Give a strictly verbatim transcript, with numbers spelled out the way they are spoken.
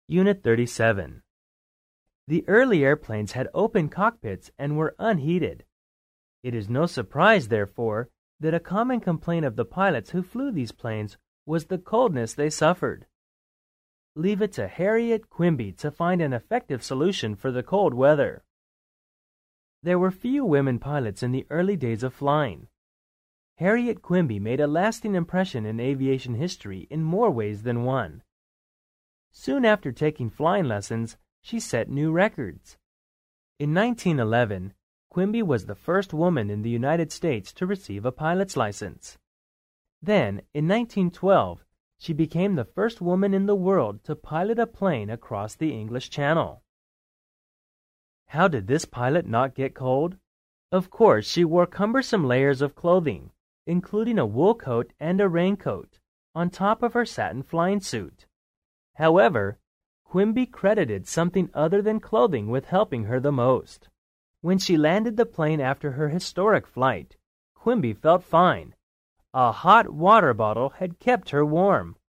Unit thirty-seven. The early airplanes had open cockpits and were unheated. It is no surprise, therefore, that a common complaint of the pilots who flew these planes was the coldness they suffered. Leave it to Harriet Quimby to find an effective solution for the cold weather. There were few women pilots in the early days of flying. Harriet Quimby made a lasting impression in aviation history in more ways than one. Soon after taking flying lessons, she set new records. In nineteen eleven, Quimby was the first woman in the United States to receive a pilot's license. Then, in nineteen twelve, she became the first woman in the world to pilot a plane across the English Channel. How did this pilot not get cold? Of course, she wore cumbersome layers of clothing, including a wool coat and a raincoat, on top of her satin flying suit. However, Quimby credited something other than clothing with helping her the most. When she landed the plane after her historic flight, Quimby felt fine. A hot water bottle had kept her warm.